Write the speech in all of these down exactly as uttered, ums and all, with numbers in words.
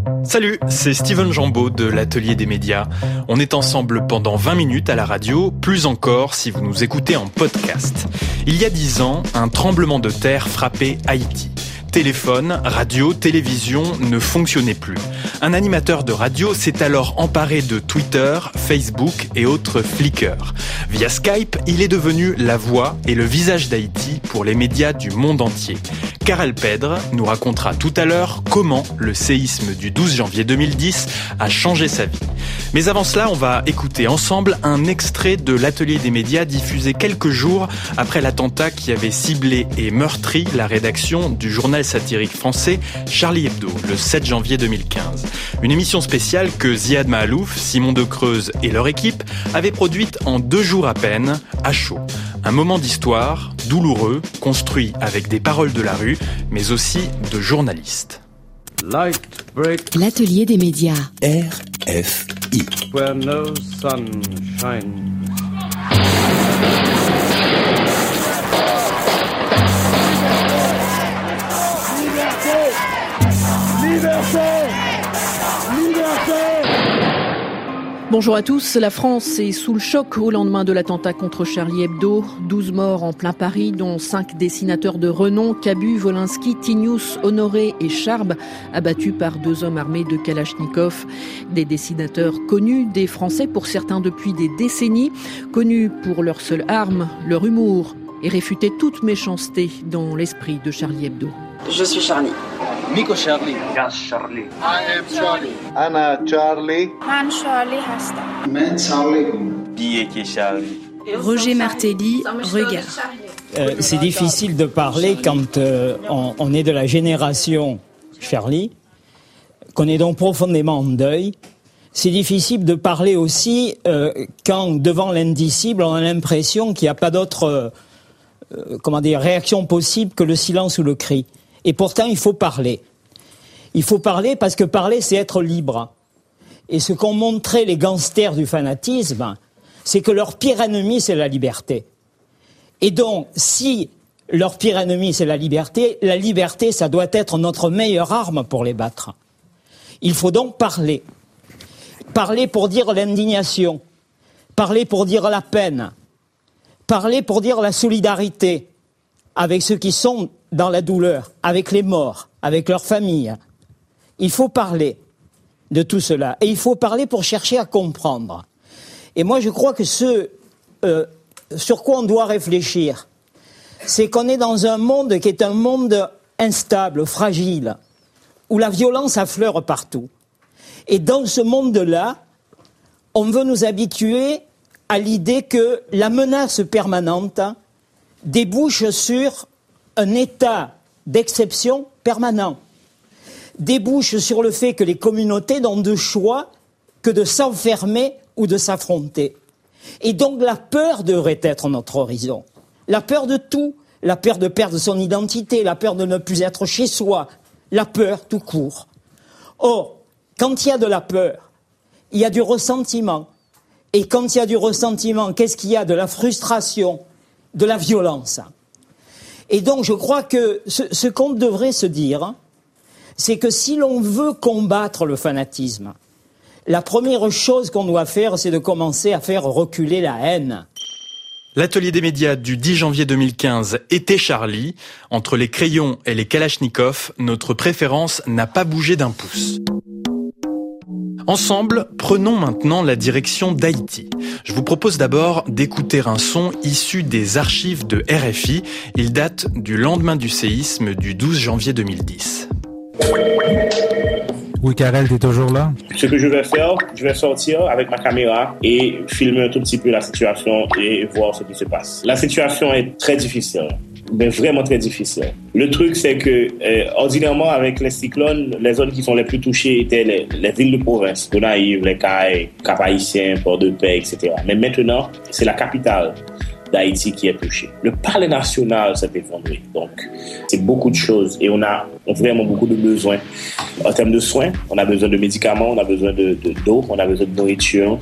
Salut, c'est Steven Jambeau de l'Atelier des médias. On est ensemble pendant vingt minutes à la radio, plus encore si vous nous écoutez en podcast. Il y a dix ans, un tremblement de terre frappait Haïti. Téléphone, radio, télévision ne fonctionnaient plus. Un animateur de radio s'est alors emparé de Twitter, Facebook et autres Flickr. Via Skype, il est devenu la voix et le visage d'Haïti pour les médias du monde entier. Karel Pedre nous racontera tout à l'heure comment le séisme du douze janvier deux mille dix a changé sa vie. Mais avant cela, on va écouter ensemble un extrait de l'Atelier des médias diffusé quelques jours après l'attentat qui avait ciblé et meurtri la rédaction du journal satirique français Charlie Hebdo le sept janvier deux mille quinze. Une émission spéciale que Ziad Mahalouf, Simon Decreuse et leur équipe avaient produite en deux jours à peine, à chaud. Un moment d'histoire, douloureux, construit avec des paroles de la rue, mais aussi de journalistes. L'Atelier des médias. R F I. Where no sun shines. Bonjour à tous. La France est sous le choc au lendemain de l'attentat contre Charlie Hebdo. douze morts en plein Paris, dont cinq dessinateurs de renom, Cabu, Wolinski, Tignous, Honoré et Charb, abattus par deux hommes armés de Kalachnikov. Des dessinateurs connus des Français pour certains depuis des décennies, connus pour leur seule arme, leur humour, et réfuter toute méchanceté dans l'esprit de Charlie Hebdo. Je suis Charlie. Nico Charlie. Yes, Charlie. I am Charlie. Anna Charlie. Man Charlie Hasta. Man Charlie. Billet qui est Charlie. Roger Martelly, Regard. Euh, c'est difficile de parler quand euh, on, on est de la génération Charlie, qu'on est donc profondément en deuil. C'est difficile de parler aussi euh, quand, devant l'indicible, on a l'impression qu'il n'y a pas d'autre euh, comment dire, réaction possible que le silence ou le cri. Et pourtant, il faut parler. Il faut parler parce que parler, c'est être libre. Et ce qu'ont montré les gangsters du fanatisme, c'est que leur pire ennemi, c'est la liberté. Et donc, si leur pire ennemi, c'est la liberté, la liberté, ça doit être notre meilleure arme pour les battre. Il faut donc parler. Parler pour dire l'indignation. Parler pour dire la peine. Parler pour dire la solidarité avec ceux qui sont dans la douleur, avec les morts, avec leurs familles. Il faut parler de tout cela. Et il faut parler pour chercher à comprendre. Et moi, je crois que ce euh, sur quoi on doit réfléchir, c'est qu'on est dans un monde qui est un monde instable, fragile, où la violence affleure partout. Et dans ce monde-là, on veut nous habituer à l'idée que la menace permanente débouche sur un état d'exception permanent, débouche sur le fait que les communautés n'ont de choix que de s'enfermer ou de s'affronter. Et donc la peur devrait être notre horizon. La peur de tout, la peur de perdre son identité, la peur de ne plus être chez soi, la peur tout court. Or, quand il y a de la peur, il y a du ressentiment. Et quand il y a du ressentiment, qu'est-ce qu'il y a? De la frustration, de la violence. Et donc je crois que ce, ce qu'on devrait se dire, c'est que si l'on veut combattre le fanatisme, la première chose qu'on doit faire, c'est de commencer à faire reculer la haine. L'Atelier des médias du dix janvier deux mille quinze était Charlie. Entre les crayons et les Kalachnikov, notre préférence n'a pas bougé d'un pouce. Ensemble, prenons maintenant la direction d'Haïti. Je vous propose d'abord d'écouter un son issu des archives de R F I. Il date du lendemain du séisme du douze janvier deux mille dix. Oui, Karel, t'es toujours là? Ce que je vais faire, je vais sortir avec ma caméra et filmer un tout petit peu la situation et voir ce qui se passe. La situation est très difficile. Mais vraiment très difficile. Le truc, c'est que, euh, ordinairement, avec les cyclones, les zones qui sont les plus touchées étaient les, les villes de province, Gonaïves, Les Cayes, Cap-Haïtien, Port-de-Paix, et cetera. Mais maintenant, c'est la capitale d'Haïti qui est touchée. Le palais national s'est effondré. Donc, c'est beaucoup de choses et on a vraiment beaucoup de besoins. En termes de soins, on a besoin de médicaments, on a besoin de, de, d'eau, on a besoin de nourriture.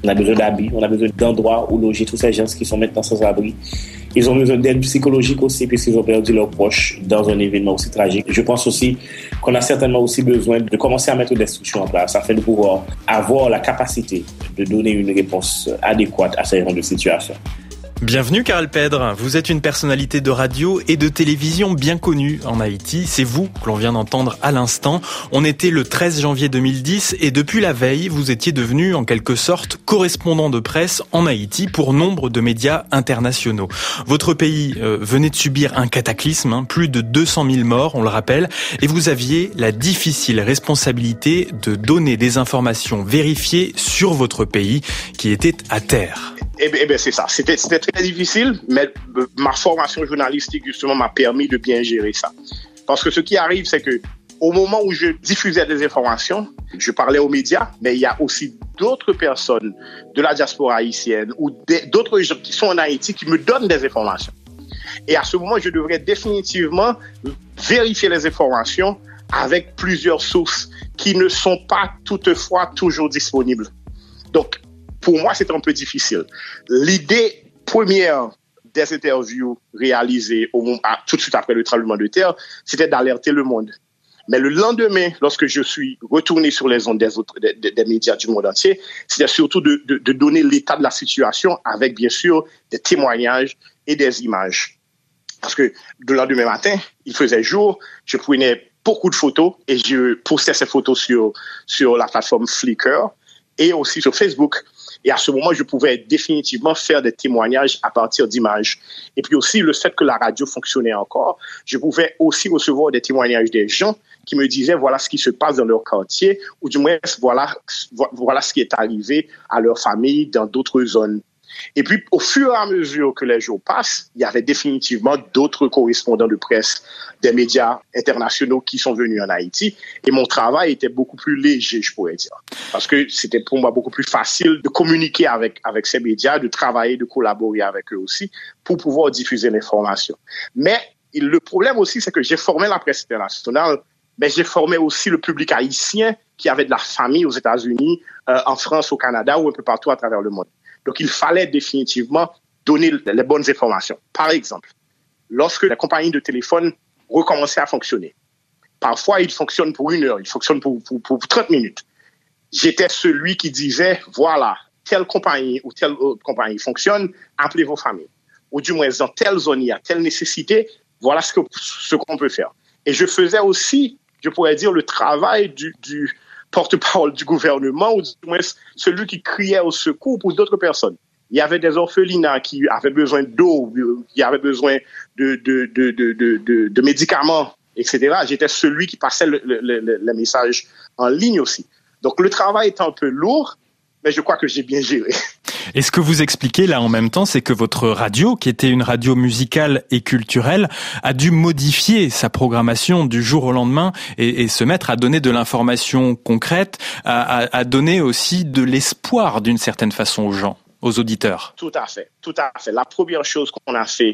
On a besoin d'habits, on a besoin d'endroits où loger tous ces gens qui sont maintenant sans abri. Ils ont besoin d'aide psychologique aussi, puisqu'ils ont perdu leurs proches dans un événement aussi tragique. Je pense aussi qu'on a certainement aussi besoin de commencer à mettre des structures en place afin de pouvoir avoir la capacité de donner une réponse adéquate à ces genres de situations. Bienvenue Karel Pedre, vous êtes une personnalité de radio et de télévision bien connue en Haïti. C'est vous que l'on vient d'entendre à l'instant. On était le treize janvier deux mille dix et depuis la veille, vous étiez devenu en quelque sorte correspondant de presse en Haïti pour nombre de médias internationaux. Votre pays euh, venait de subir un cataclysme, hein, plus de deux cent mille morts, on le rappelle, et vous aviez la difficile responsabilité de donner des informations vérifiées sur votre pays qui était à terre. Eh bien, eh bien, c'est ça. C'était, c'était très difficile, mais ma formation journalistique, justement, m'a permis de bien gérer ça. Parce que ce qui arrive, c'est que au moment où je diffusais des informations, je parlais aux médias, mais il y a aussi d'autres personnes de la diaspora haïtienne ou d'autres gens qui sont en Haïti qui me donnent des informations. Et à ce moment, je devrais définitivement vérifier les informations avec plusieurs sources qui ne sont pas toutefois toujours disponibles. Donc, pour moi, c'est un peu difficile. L'idée première des interviews réalisées au moment, tout de suite après le tremblement de terre, c'était d'alerter le monde. Mais le lendemain, lorsque je suis retourné sur les ondes des, autres, des, des médias du monde entier, c'était surtout de, de, de donner l'état de la situation avec, bien sûr, des témoignages et des images. Parce que le lendemain matin, il faisait jour, je prenais beaucoup de photos et je postais ces photos sur, sur la plateforme Flickr et aussi sur Facebook. Et à ce moment, je pouvais définitivement faire des témoignages à partir d'images. Et puis aussi, le fait que la radio fonctionnait encore, je pouvais aussi recevoir des témoignages des gens qui me disaient voilà ce qui se passe dans leur quartier, ou du moins voilà, voilà ce qui est arrivé à leur famille dans d'autres zones. Et puis, au fur et à mesure que les jours passent, il y avait définitivement d'autres correspondants de presse des médias internationaux qui sont venus en Haïti. Et mon travail était beaucoup plus léger, je pourrais dire. Parce que c'était pour moi beaucoup plus facile de communiquer avec, avec ces médias, de travailler, de collaborer avec eux aussi pour pouvoir diffuser l'information. Mais le problème aussi, c'est que j'ai formé la presse internationale, mais j'ai formé aussi le public haïtien qui avait de la famille aux États-Unis, euh, en France, au Canada ou un peu partout à travers le monde. Donc, il fallait définitivement donner les bonnes informations. Par exemple, lorsque les compagnies de téléphone recommençaient à fonctionner, parfois, ils fonctionnent pour une heure, ils fonctionnent pour, pour, pour trente minutes. J'étais celui qui disait, voilà, telle compagnie ou telle autre compagnie fonctionne, appelez vos familles. Ou du moins, dans telle zone, il y a telle nécessité, voilà ce, que, ce qu'on peut faire. Et je faisais aussi, je pourrais dire, le travail du... du porte-parole du gouvernement, ou du moins celui qui criait au secours pour d'autres personnes. Il y avait des orphelinats qui avaient besoin d'eau, qui avaient besoin de, de, de, de, de, de, de médicaments, et cetera. J'étais celui qui passait le, le, le, le message en ligne aussi. Donc le travail est un peu lourd, mais je crois que j'ai bien géré. Et ce que vous expliquez là en même temps, c'est que votre radio, qui était une radio musicale et culturelle, a dû modifier sa programmation du jour au lendemain et, et se mettre à donner de l'information concrète, à, à, à donner aussi de l'espoir d'une certaine façon aux gens, aux auditeurs. Tout à fait, tout à fait. La première chose qu'on a fait,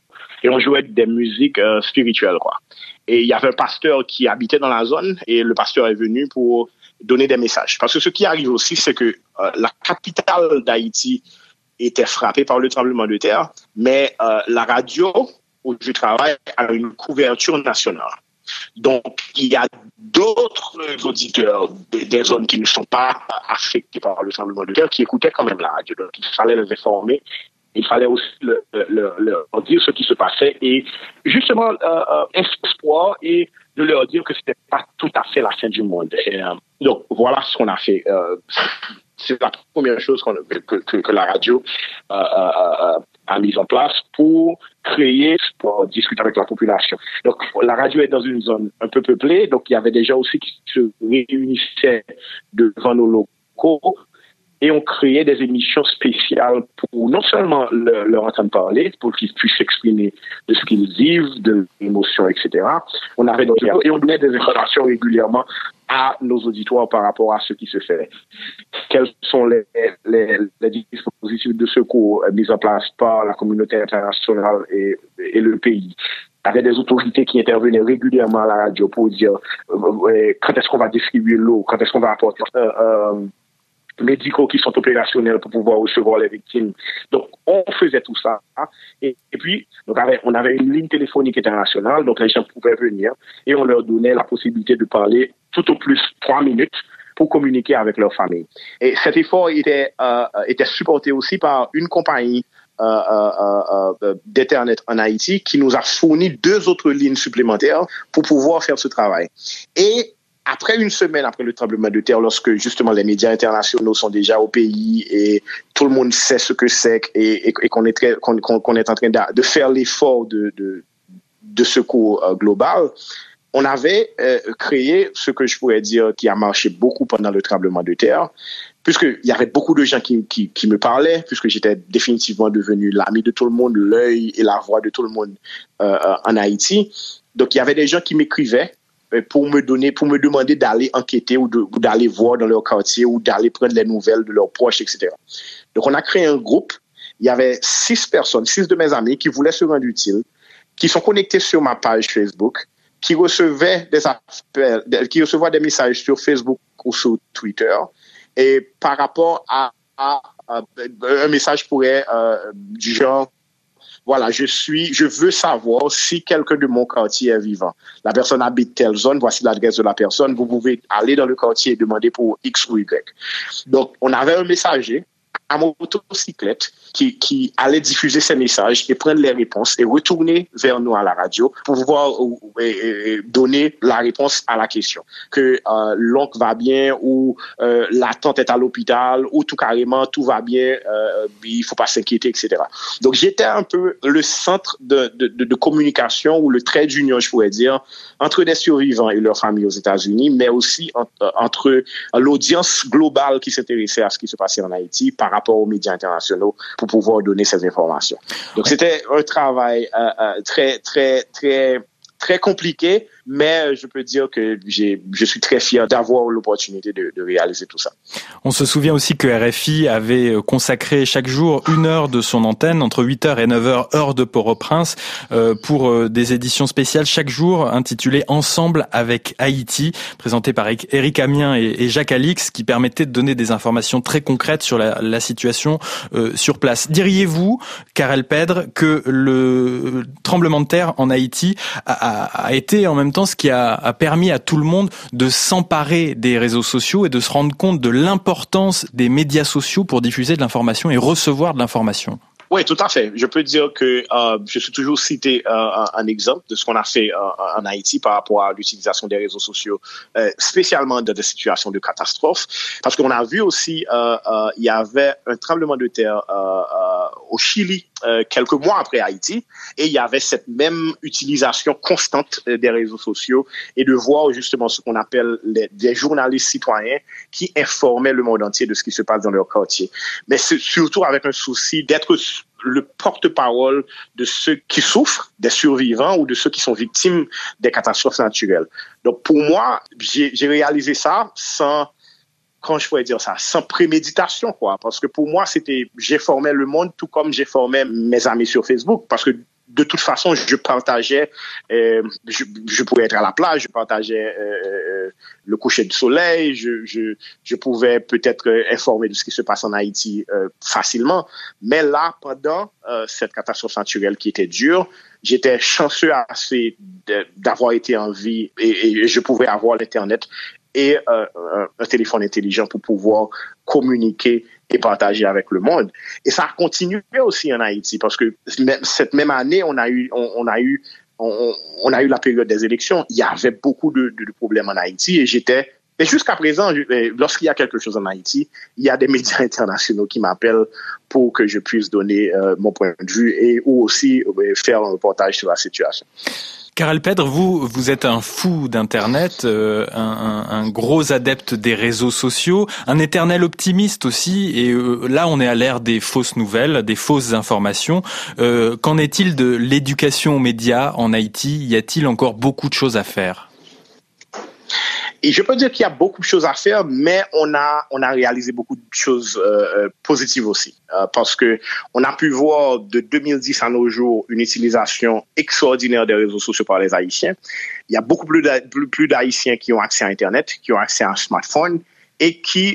et on jouait des musiques euh, spirituelles, quoi. Et il y avait un pasteur qui habitait dans la zone et le pasteur est venu pour donner des messages. Parce que ce qui arrive aussi, c'est que euh, la capitale d'Haïti était frappée par le tremblement de terre, mais euh, la radio où je travaille a une couverture nationale. Donc, il y a d'autres auditeurs des, des zones qui ne sont pas affectés par le tremblement de terre qui écoutaient quand même la radio. Donc, il fallait les informer. Il fallait aussi le, le, le, leur dire ce qui se passait et justement euh, espoir et de leur dire que c'était pas tout à fait la fin du monde. Et, euh, donc voilà ce qu'on a fait. Euh, c'est la première chose qu'on, que, que, que la radio euh, euh, a mise en place pour créer, pour discuter avec la population. Donc la radio est dans une zone un peu peuplée, donc il y avait des gens aussi qui se réunissaient devant nos locaux. Et on créait des émissions spéciales pour non seulement le, leur entendre parler, pour qu'ils puissent s'exprimer de ce qu'ils vivent, de l'émotion, et cetera. On avait donc, et on donnait des informations régulièrement à nos auditoires par rapport à ce qui se fait. Quels sont les, les, les dispositifs de secours mis en place par la communauté internationale et, et le pays. Il y avait des autorités qui intervenaient régulièrement à la radio pour dire euh, quand est-ce qu'on va distribuer l'eau, quand est-ce qu'on va apporter... Euh, euh, médicaux qui sont opérationnels pour pouvoir recevoir les victimes. Donc, on faisait tout ça. Et, et puis, donc, on avait une ligne téléphonique internationale, donc les gens pouvaient venir et on leur donnait la possibilité de parler tout au plus trois minutes pour communiquer avec leur famille. Et cet effort était, euh, était supporté aussi par une compagnie euh, euh, euh, d'Internet en Haïti qui nous a fourni deux autres lignes supplémentaires pour pouvoir faire ce travail. Et après une semaine après le tremblement de terre, lorsque justement les médias internationaux sont déjà au pays et tout le monde sait ce que c'est et, et, et qu'on est très, qu'on, qu'on est en train de, de faire l'effort de, de, de secours euh, global, on avait euh, créé ce que je pourrais dire qui a marché beaucoup pendant le tremblement de terre, puisqu'il y avait beaucoup de gens qui, qui, qui me parlaient, puisque j'étais définitivement devenu l'ami de tout le monde, l'œil et la voix de tout le monde euh, en Haïti. Donc il y avait des gens qui m'écrivaient pour me donner, pour me demander d'aller enquêter ou, de, ou d'aller voir dans leur quartier ou d'aller prendre les nouvelles de leurs proches, et cetera. Donc, on a créé un groupe. Il y avait six personnes, six de mes amis qui voulaient se rendre utiles, qui sont connectés sur ma page Facebook, qui recevaient des appels, qui recevaient des messages sur Facebook ou sur Twitter. Et par rapport à, à, à un message pourrait, euh, du genre, voilà, je suis, je veux savoir si quelqu'un de mon quartier est vivant. La personne habite telle zone, voici l'adresse de la personne. Vous pouvez aller dans le quartier et demander pour X ou Y. Donc, on avait un messager à motocyclette qui, qui allait diffuser ces messages et prendre les réponses et retourner vers nous à la radio pour pouvoir euh, donner la réponse à la question. Que euh, l'oncle va bien ou euh, la tante est à l'hôpital ou tout carrément tout va bien, euh, il faut pas s'inquiéter, et cetera. Donc j'étais un peu le centre de, de, de, de communication ou le trait d'union, je pourrais dire, entre les survivants et leurs familles aux États-Unis, mais aussi en, entre l'audience globale qui s'intéressait à ce qui se passait en Haïti par rapport aux médias internationaux pour pouvoir donner ces informations. Donc, c'était un travail euh, euh, très, très, très, très compliqué, mais je peux dire que j'ai, je suis très fier d'avoir l'opportunité de, de réaliser tout ça. On se souvient aussi que R F I avait consacré chaque jour une heure de son antenne, entre huit heures et neuf heures, heure de Port-au-Prince, euh, pour des éditions spéciales chaque jour intitulées Ensemble avec Haïti, présentées par Éric Amien et, et Jacques Alix, qui permettaient de donner des informations très concrètes sur la, la situation euh, sur place. Diriez-vous, Karel Pedre, que le tremblement de terre en Haïti a, a, a été en même temps ce qui a, a permis à tout le monde de s'emparer des réseaux sociaux et de se rendre compte de l'importance des médias sociaux pour diffuser de l'information et recevoir de l'information? Oui, tout à fait. Je peux dire que euh, je suis toujours cité euh, un, un exemple de ce qu'on a fait euh, en Haïti par rapport à l'utilisation des réseaux sociaux, euh, spécialement dans des situations de catastrophe, parce qu'on a vu aussi euh, euh, il y avait un tremblement de terre euh, euh, au Chili euh, quelques mois après Haïti, et il y avait cette même utilisation constante des réseaux sociaux et de voir justement ce qu'on appelle les, des journalistes citoyens qui informaient le monde entier de ce qui se passe dans leur quartier. Mais c'est surtout avec un souci d'être le porte-parole de ceux qui souffrent, des survivants ou de ceux qui sont victimes des catastrophes naturelles. Donc pour moi, j'ai, j'ai réalisé ça sans, quand je pourrais dire ça, sans préméditation, quoi. Parce que pour moi, c'était, j'ai formé le monde tout comme j'ai formé mes amis sur Facebook. Parce que de toute façon, je partageais, euh, je, je pouvais être à la plage, je partageais euh, le coucher du soleil, je, je, je pouvais peut-être informer de ce qui se passe en Haïti euh, facilement. Mais là, pendant euh, cette catastrophe naturelle qui était dure, j'étais chanceux assez de, d'avoir été en vie et, et je pouvais avoir l'Internet et euh, un téléphone intelligent pour pouvoir communiquer et partager avec le monde. Et ça a continué aussi en Haïti parce que cette même année, on a eu, on, on a eu, on, on a eu la période des élections. Il y avait beaucoup de, de, de problèmes en Haïti et j'étais, et jusqu'à présent, je, lorsqu'il y a quelque chose en Haïti, il y a des médias internationaux qui m'appellent pour que je puisse donner euh, mon point de vue et ou aussi euh, faire un reportage sur la situation. Karel Pedre, vous, vous êtes un fou d'Internet, euh, un, un, un gros adepte des réseaux sociaux, un éternel optimiste aussi, et euh, là on est à l'ère des fausses nouvelles, des fausses informations. Euh, qu'en est-il de l'éducation aux médias en Haïti? Y a-t-il encore beaucoup de choses à faire? Et je peux dire qu'il y a beaucoup de choses à faire, mais on a on a réalisé beaucoup de choses euh, positives aussi, euh, parce que on a pu voir de deux mille dix à nos jours une utilisation extraordinaire des réseaux sociaux par les Haïtiens. Il y a beaucoup plus, d'a, plus, plus d'Haïtiens qui ont accès à Internet, qui ont accès à un smartphone et qui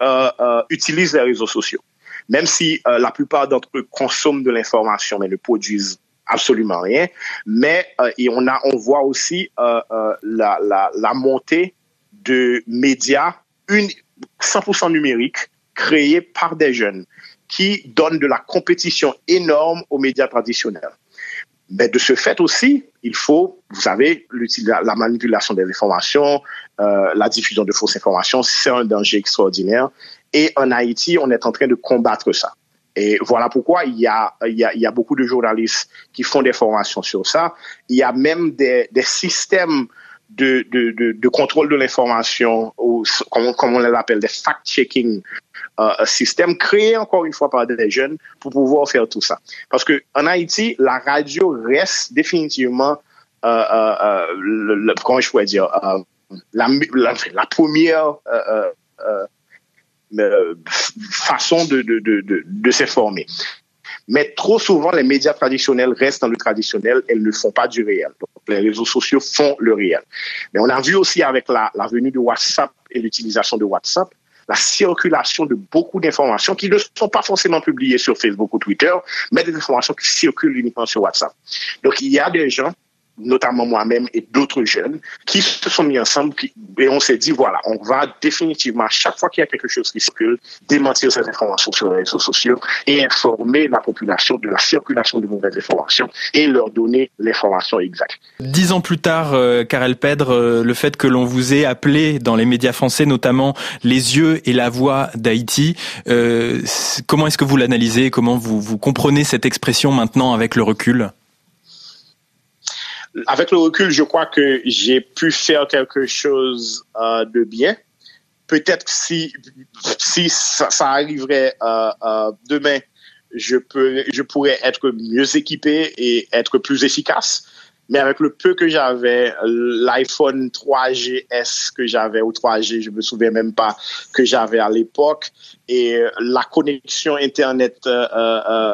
euh, euh, utilisent les réseaux sociaux. Même si euh, la plupart d'entre eux consomment de l'information, mais ne produisent absolument rien. Mais euh, et on a, on voit aussi euh, euh, la, la, la montée de médias une, cent pour cent numériques créés par des jeunes qui donnent de la compétition énorme aux médias traditionnels. Mais de ce fait aussi, il faut, vous savez, la manipulation des informations, euh, la diffusion de fausses informations, c'est un danger extraordinaire. Et en Haïti, on est en train de combattre ça. Et voilà pourquoi il y a, il y a, il y a beaucoup de journalistes qui font des formations sur ça. Il y a même des, des systèmes de, de, de, de contrôle de l'information, ou comme, comme on l'appelle, des fact-checking euh, systèmes créés encore une fois par des jeunes pour pouvoir faire tout ça. Parce que en Haïti, la radio reste définitivement, euh, euh, euh, le, le, comment je pourrais dire, euh, la, la, la première euh, euh, euh, façon de, de, de, de, de s'informer. Mais trop souvent, les médias traditionnels restent dans le traditionnel, elles ne font pas du réel. Donc, les réseaux sociaux font le réel. Mais on a vu aussi avec la, la venue de WhatsApp et l'utilisation de WhatsApp, la circulation de beaucoup d'informations qui ne sont pas forcément publiées sur Facebook ou Twitter, mais des informations qui circulent uniquement sur WhatsApp. Donc, il y a des gens, notamment moi-même et d'autres jeunes, qui se sont mis ensemble qui, et on s'est dit, voilà, on va définitivement, à chaque fois qu'il y a quelque chose qui circule, démentir ces informations sur les réseaux sociaux et informer la population de la circulation de mauvaises informations et leur donner l'information exacte. Dix ans plus tard, euh, Karel Pedre, euh, le fait que l'on vous ait appelé dans les médias français, notamment les yeux et la voix d'Haïti, euh, comment est-ce que vous l'analysez? Comment vous, vous comprenez cette expression maintenant avec le recul? Avec le recul, je crois que j'ai pu faire quelque chose euh, de bien. Peut-être que si si ça, ça arriverait euh, euh, demain, je peux je pourrais être mieux équipé et être plus efficace. Mais avec le peu que j'avais, l'iPhone trois G S que j'avais, ou trois G, je me souviens même pas, que j'avais à l'époque, et la connexion Internet euh, euh,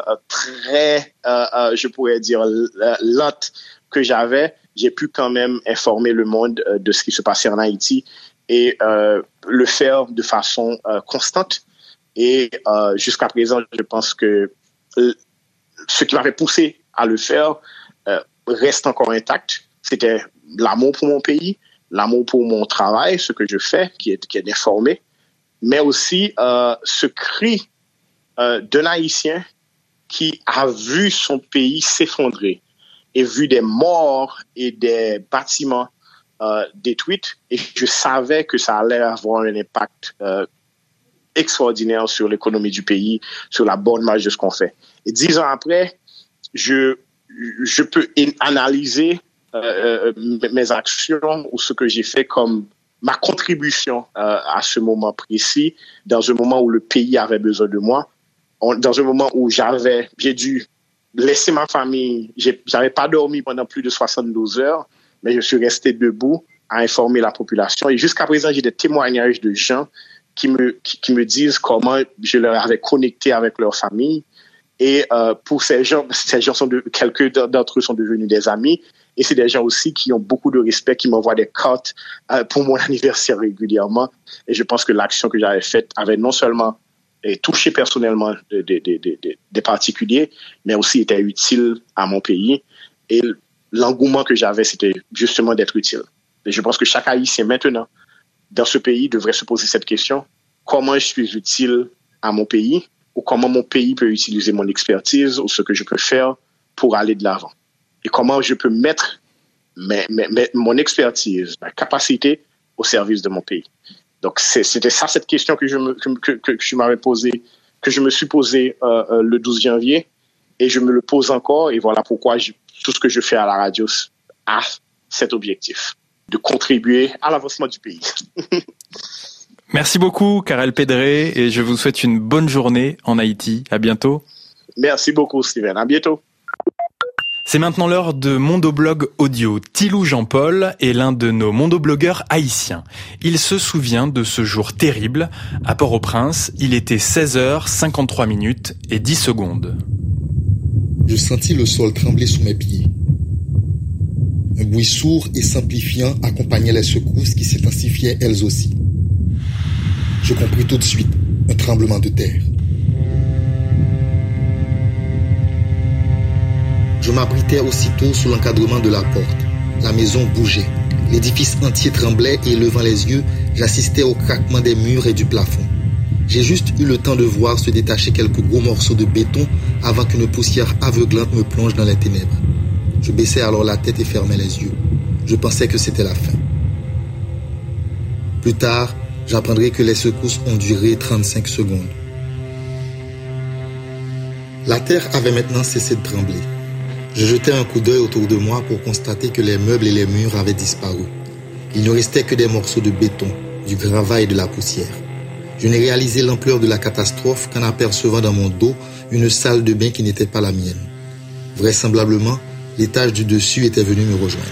très, euh, euh, je pourrais dire, lente que j'avais, j'ai pu quand même informer le monde euh, de ce qui se passait en Haïti et euh, le faire de façon euh, constante. Et euh, jusqu'à présent, je pense que euh, ce qui m'avait poussé à le faire euh, reste encore intact. C'était l'amour pour mon pays, l'amour pour mon travail, ce que je fais, qui est, qui est d'informer, mais aussi euh, ce cri euh, d'un Haïtien qui a vu son pays s'effondrer et vu des morts et des bâtiments euh, détruits, et je savais que ça allait avoir un impact euh, extraordinaire sur l'économie du pays, sur la bonne marge de ce qu'on fait. Et dix ans après, je, je peux analyser euh, mes actions ou ce que j'ai fait comme ma contribution euh, à ce moment précis, dans un moment où le pays avait besoin de moi, dans un moment où j'avais, j'ai dû laisser ma famille. J'ai, j'avais pas dormi pendant plus de soixante-douze heures, mais je suis resté debout à informer la population. Et jusqu'à présent, j'ai des témoignages de gens qui me, qui, qui me disent comment je leur avais connecté avec leur famille. Et euh, pour ces gens, ces gens sont de, quelques d'entre eux sont devenus des amis. Et c'est des gens aussi qui ont beaucoup de respect, qui m'envoient des cartes euh, pour mon anniversaire régulièrement. Et je pense que l'action que j'avais faite avait non seulement et touché personnellement des, des, des, des, des particuliers, mais aussi était utile à mon pays. Et l'engouement que j'avais, c'était justement d'être utile. Et je pense que chaque Haïtien maintenant, dans ce pays, devrait se poser cette question. Comment je suis utile à mon pays, ou comment mon pays peut utiliser mon expertise, ou ce que je peux faire pour aller de l'avant. Et comment je peux mettre mes, mes, mes, mon expertise, ma capacité au service de mon pays. Donc, c'est, c'était ça, cette question que je, me, que, que, que je m'avais posée, que je me suis posée euh, euh, le douze janvier, et je me le pose encore, et voilà pourquoi je, tout ce que je fais à la radio a cet objectif, de contribuer à l'avancement du pays. Merci beaucoup, Karel Pedre, et je vous souhaite une bonne journée en Haïti. À bientôt. Merci beaucoup, Steven. À bientôt. C'est maintenant l'heure de Mondoblog Audio. Thilou Jean-Paul est l'un de nos mondoblogueurs haïtiens. Il se souvient de ce jour terrible. À Port-au-Prince, il était seize heures cinquante-trois minutes et dix secondes. Je sentis le sol trembler sous mes pieds. Un bruit sourd et simplifiant accompagnait les secousses qui s'intensifiaient elles aussi. Je compris tout de suite. Un tremblement de terre. Je m'abritais aussitôt sous l'encadrement de la porte. La maison bougeait. L'édifice entier tremblait et, levant les yeux, j'assistais au craquement des murs et du plafond. J'ai juste eu le temps de voir se détacher quelques gros morceaux de béton avant qu'une poussière aveuglante me plonge dans les ténèbres. Je baissais alors la tête et fermais les yeux. Je pensais que c'était la fin. Plus tard, j'apprendrai que les secousses ont duré trente-cinq secondes. La terre avait maintenant cessé de trembler. Je jetai un coup d'œil autour de moi pour constater que les meubles et les murs avaient disparu. Il ne restait que des morceaux de béton, du gravat et de la poussière. Je n'ai réalisé l'ampleur de la catastrophe qu'en apercevant dans mon dos une salle de bain qui n'était pas la mienne. Vraisemblablement, l'étage du dessus était venu me rejoindre.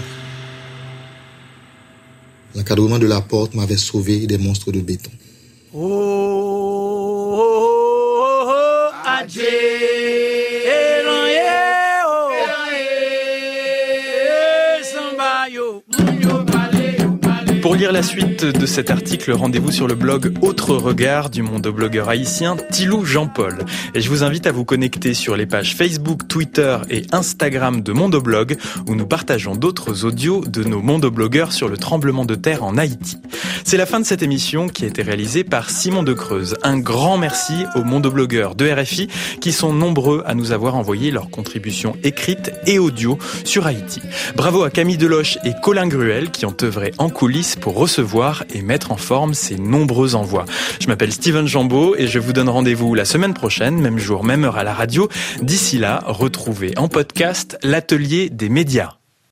L'encadrement de la porte m'avait sauvé des monstres de béton. Oh, oh, oh, oh, adje. Pour lire la suite de cet article, rendez-vous sur le blog Autre Regard du mondoblogueur haïtien Tilou Jean-Paul. Et je vous invite à vous connecter sur les pages Facebook, Twitter et Instagram de Mondoblog, où nous partageons d'autres audios de nos mondoblogueurs sur le tremblement de terre en Haïti. C'est la fin de cette émission qui a été réalisée par Simon de Creuse. Un grand merci aux mondoblogueurs de R F I qui sont nombreux à nous avoir envoyé leurs contributions écrites et audio sur Haïti. Bravo à Camille Deloche et Colin Gruel qui ont œuvré en coulisses pour recevoir et mettre en forme ces nombreux envois. Je m'appelle Steven Jambeau et je vous donne rendez-vous la semaine prochaine, même jour, même heure à la radio. D'ici là, retrouvez en podcast l'atelier des médias.